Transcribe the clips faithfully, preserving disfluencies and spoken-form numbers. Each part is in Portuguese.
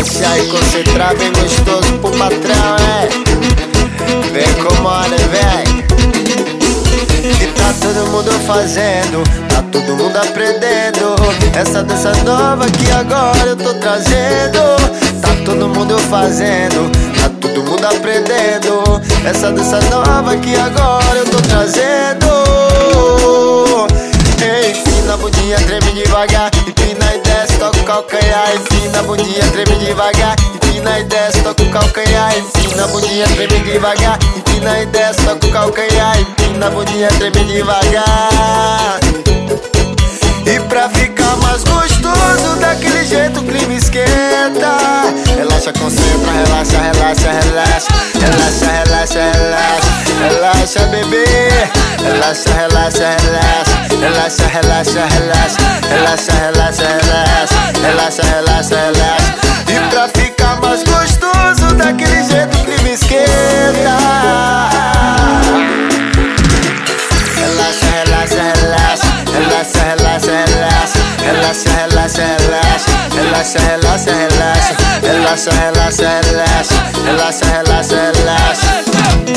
relaxar e concentrar bem gostoso pro patrão, é. Vem com mole, vem. E tá todo mundo fazendo, tá todo mundo aprendendo essa dança nova que agora eu tô trazendo. Tá todo mundo fazendo, tá todo mundo aprendendo essa dança nova que agora eu tô trazendo. Empina a bundinha, treme devagar, empina e desce, toca o calcanhar. Empina a bundinha, treme devagar, empina e desce, toca o calcanhar. Empina a bundinha, treme devagar, empina e desce, toca o calcanhar. Empina a bundinha, treme devagar. E pra ficar mais gostoso, daquele jeito o clima esquenta. Relaxa, concentra, relaxa, relaxa, relaxa. Relaxa, relaxa, relaxa. Relaxa, bebê. Relaxa, relaxa, relaxa. Relaxa, relaxa, relaxa. Relaxa, relaxa, relaxa. Relaxa, relaxa, relaxa. E pra ficar mais gostoso, daquele jeito o clima esquenta. Relaxa, relaxa, relaxa. Relaxa, relaxa, relaxa. Relaxa, relaxa, relaxa. Relaxa, relaxa, relaxa. Relaxa, relaxa, relaxa. Relaxa, relaxa, relaxa.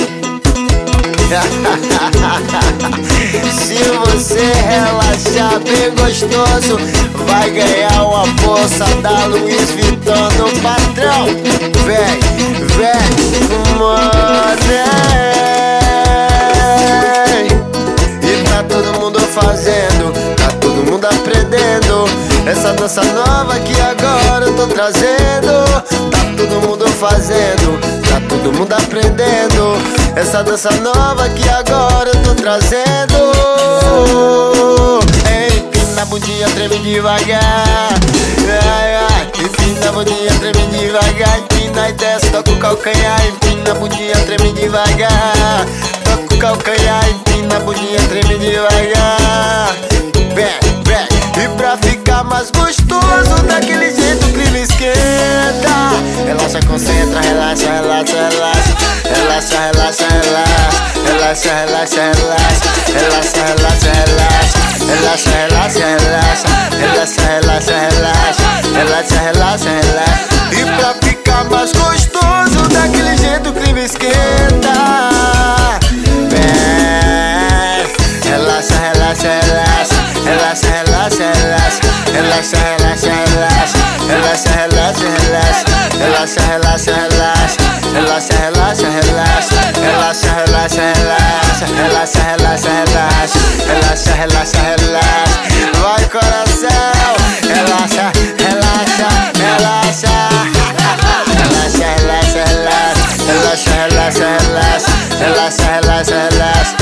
Se você relaxar bem gostoso, vai ganhar uma bolsa da Louis Vuitton do patrão. Vem, vem, mano. E tá todo mundo fazendo, tá todo mundo aprendendo essa dança nova que agora eu tô trazendo. Tá todo mundo fazendo, tá todo mundo aprendendo essa dança nova que agora eu tô trazendo. Empina a bundinha, treme devagar. Ai, ai. Empina a bundinha, treme devagar. Empina e desce, toca o calcanhar. Empina a bundinha, treme devagar. Toca o calcanhar. Empina a bundinha, treme devagar. Vem, vem. E pra ficar mais gostoso, daquele jeito o clima esquenta. Relaxa, concentra, relaxa, relaxa, relaxa. Relaxa, relaxa, relaxa. Relaxa, relaxa, relaxa. Relaxa, relaxa, relaxa. Relaxa, relaxa, relaxa. Relaxa, relaxa, relaxa. Relaxa, relaxa, relaxa. E pra ficar mais gostoso, daquele jeito o clima esquenta. Vem. Relaxa, relaxa, relaxa. Relaxa, relaxa, relaxa. Relaxa, relaxa, relaxa. Relaxa, relaxa, relaxa. Relaxa, relaxa, relaxa. Relaxa, relaxa, relaxa. Relaxa, relaxa, relaxa. Relaxa, relaxa, relaxa. Relaxa, relaxa, relaxa. Vai, coração. Relaxa, relaxa, relaxa. Relaxa, relaxa, relaxa. Relaxa, relaxa, relaxa. Relaxa, relaxa, relaxa.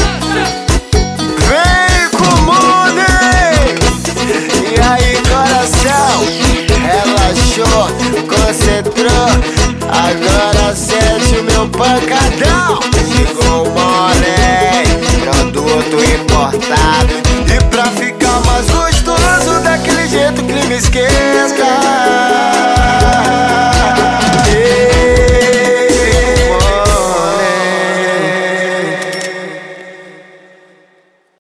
Vem com o mundo. E aí, coração? Relaxou, concentrou. Agora sente o meu pancadão. Chegou o mole, produto importado. E pra ficar mais gostoso, daquele jeito o clima esquenta.